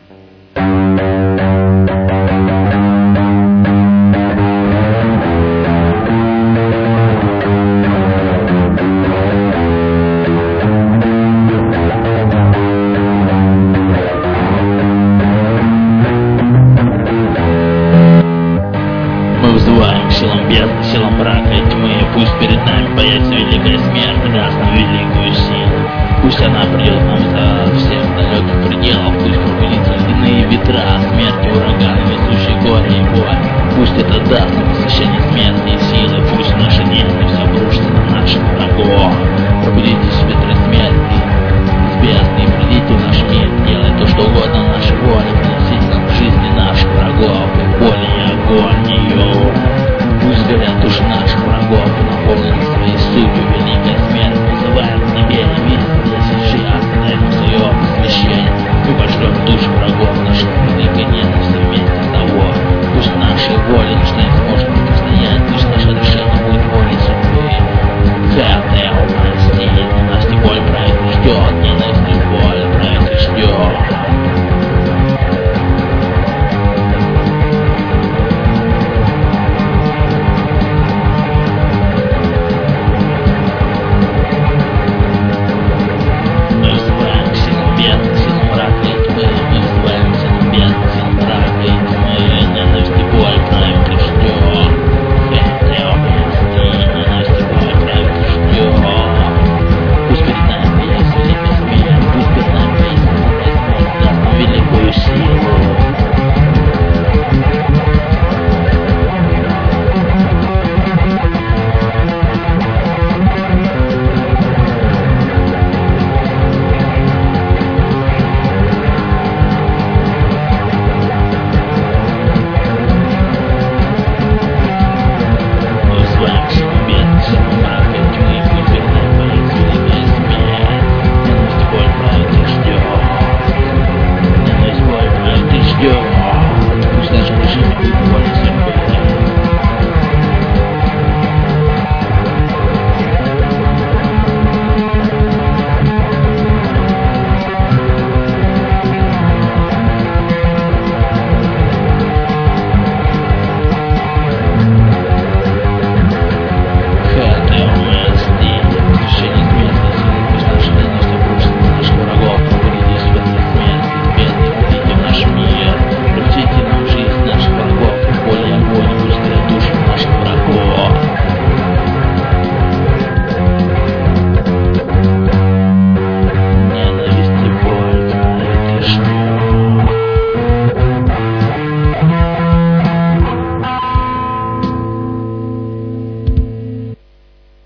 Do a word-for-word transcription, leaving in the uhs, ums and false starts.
Мы взываем к силам бездны, силам мрака и тьмы. Пусть перед нами появится великая смерть, даст нам великую силу. Пусть она придет нам за всех далеких пределов. Пусть пробудится ледяные ветра, смерти, ураганы, несущие горе и боль. Пусть это даст нам посещение смерти и силы. Пусть наше небо